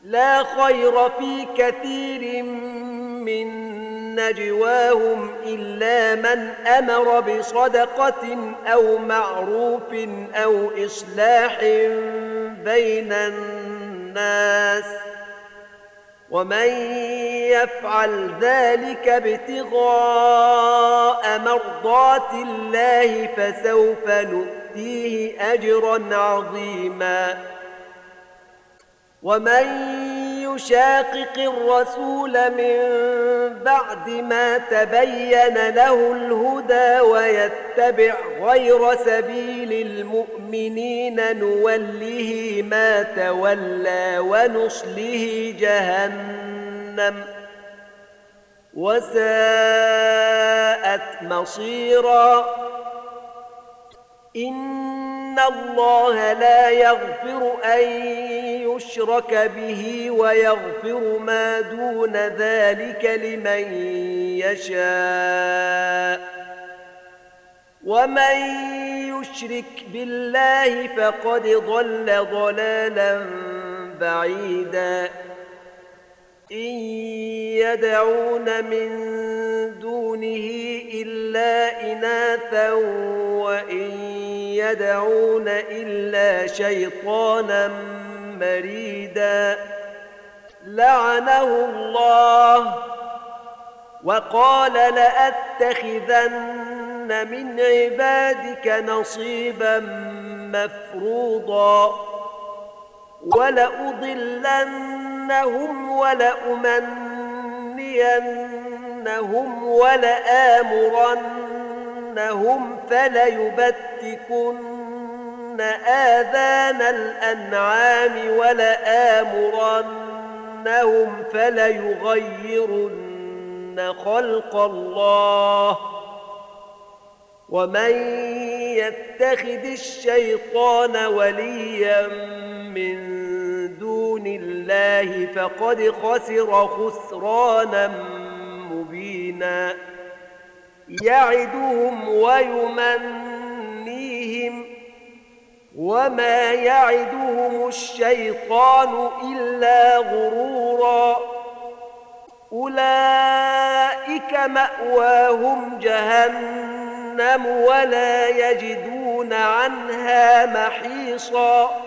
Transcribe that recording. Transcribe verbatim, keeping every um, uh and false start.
لا خير في كثير من نجواهم إلا من أمر بصدقة أو معروف أو إصلاح بين الناس، ومن يفعل ذلك ابتغاء مرضات الله فسوف نؤتيه أجرا عظيما. ومن يشاقق الرسول من بعد ما تبين له الهدى ويتبع غير سبيل المؤمنين نوله ما تولى ونصله جهنم وساءت مصيرا. إن الله لا يغفر أن يشرك به ويغفر ما دون ذلك لمن يشاء، ومن يشرك بالله فقد ضل ضلالا بعيدا. إن يدعون من دونه إلا إناثا وإن يدعون إلا شيطانا مريدا لعنه الله وقال لأتخذن من عبادك نصيبا مفروضا ولأضلنهم ولأمنينهم ولآمرنهم فليبتكن آذان الأنعام ولآمرنهم فليغيرن خلق الله. ومن يتخذ الشيطان وليا من دون الله فقد خسر خسرانا مبينا. يعدهم ويمنيهم وما يعدهم الشيطان إلا غرورا. أولئك مأواهم جهنم ولا يجدون عنها محيصا.